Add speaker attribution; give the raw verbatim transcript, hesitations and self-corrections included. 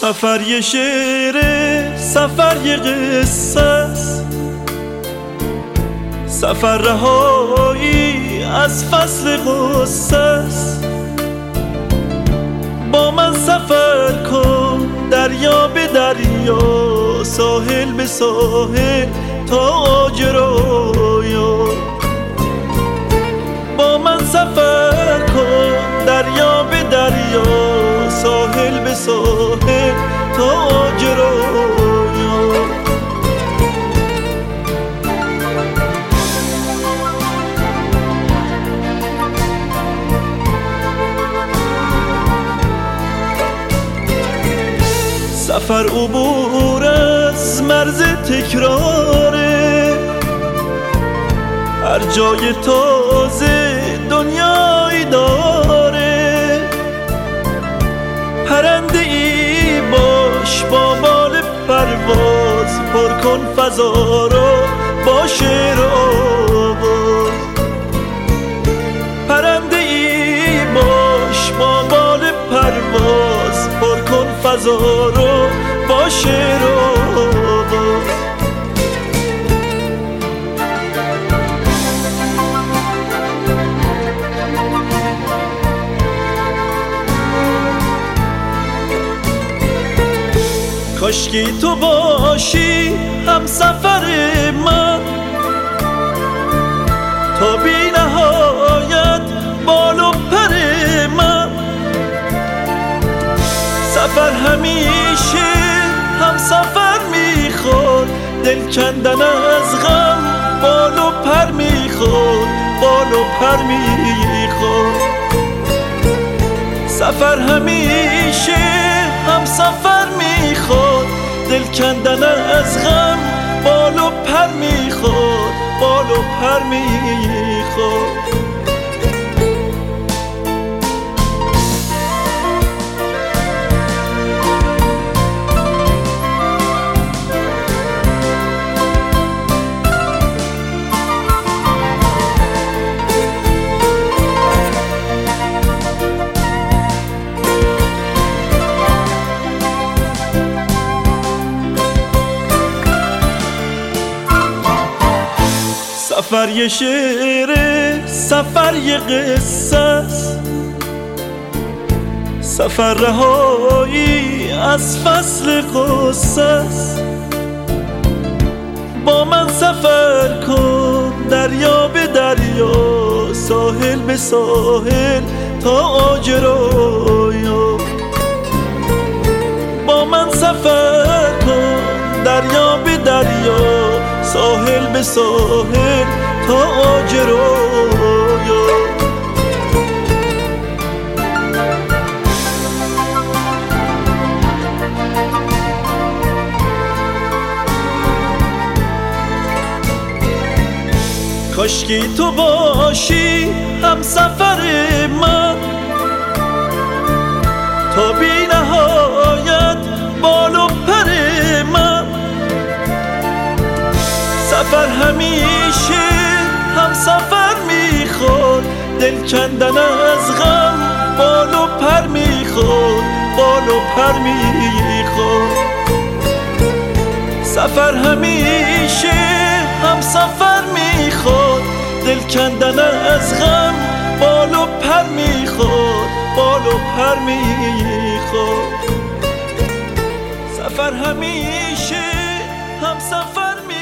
Speaker 1: سفر یه شعره، سفر یه قصه است، سفر رهایی از فصل غصه است. با من سفر کن دریا به دریا، ساحل به ساحل تاج رویا. با من سفر کن دریا به دریا، ساحل به ساحل تاج رویا. سفر عبور از مرز تکراره، هر جای تازه دنیایی داره. پرنده ای باش با بال پرواز، پر کن فضا رو با شعر و آواز. پرنده ای باش با بال پرواز، پر کن فضا رو با شعر و آواز. کاشکی تو باشی هم سفر من، تا بی نهایت بال و پر من. سفر همیشه هم سفر میخواد، دل کندن از غم بال و پر میخواد، بال و پر میخواد. سفر همیشه هم سفر میخواد، دل کندن از غم بال و پر میخواد، بال و پر میخواد. سفر یه شعره، سفر یه قصه است، سفر رهایی از فصل غصه است. با من سفر کن دریا به دریا، ساحل به ساحل تاج رویا. با من سفر کن دریا به دریا، ساحل به ساحل تاج رویا. کاشکی تو باشی هم سفر من، تا بی نهایت بال و پر من. سفر همیشه هم سفر میخواد، دل کندن از غم بال و پر میخواد، بال و پر میخواد. سفر همیشه هم سفر میخواد، دل کندن از غم بال و پر میخواد، بال و پر میخواد. سفر همیشه هم سفر میخواد.